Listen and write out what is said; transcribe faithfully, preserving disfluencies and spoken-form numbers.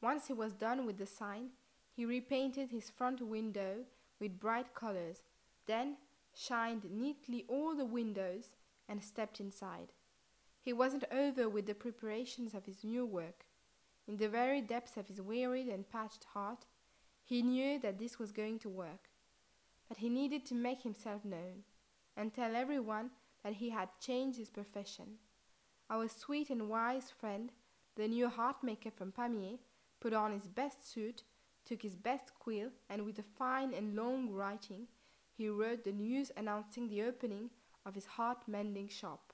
Once he was done with the sign, he repainted his front window with bright colors, then shined neatly all the windows and stepped inside. He wasn't over with the preparations of his new work. In the very depths of his wearied and patched heart, he knew that this was going to work. But he needed to make himself known, and tell everyone that he had changed his profession. Our sweet and wise friend, the new heart-maker from Pamiers, put on his best suit, took his best quill, and with a fine and long writing, he wrote the news announcing the opening of his heart-mending shop.